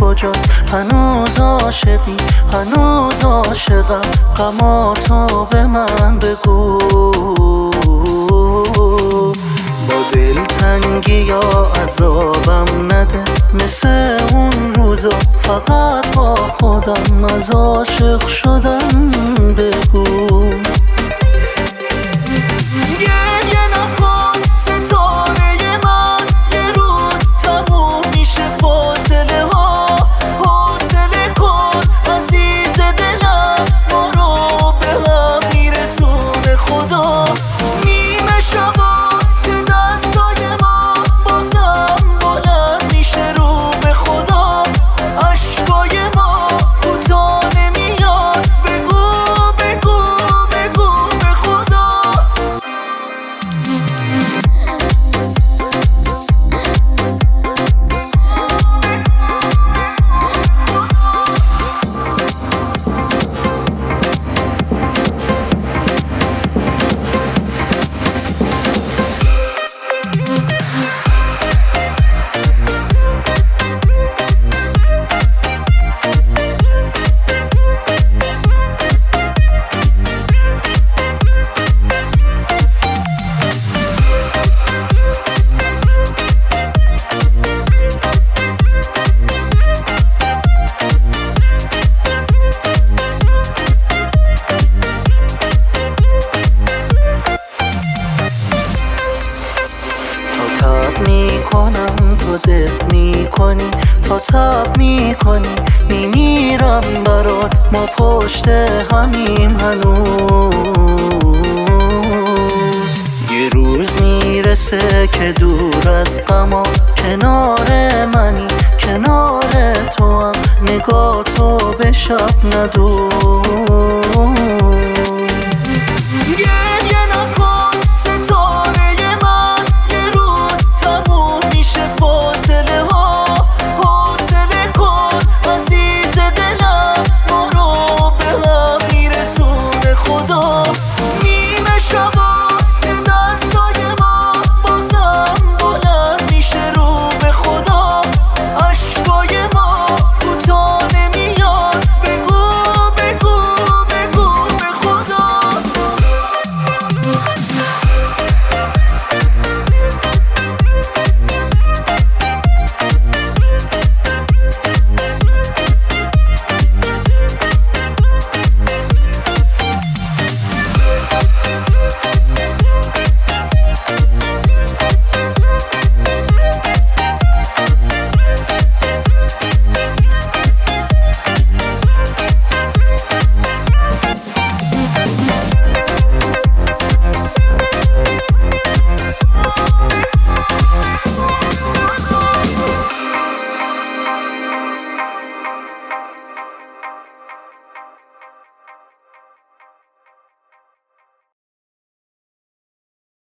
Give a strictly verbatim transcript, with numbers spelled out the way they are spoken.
کجاست؟ هنوز عاشقی، هنوز عاشقم، غماتو به من بگو. با دلتنگی یا عذابم نده، مثل اون روزا فقط با خودم از عاشق شدم بگو. میکنم تو ده میکنی، تا تب میکنی، میمیرم برات، ما پشت همیم هنوز. یه روز میرسه که دور از غما، کنار منی، کنار تو هم، نگاه تو به شب ندوز.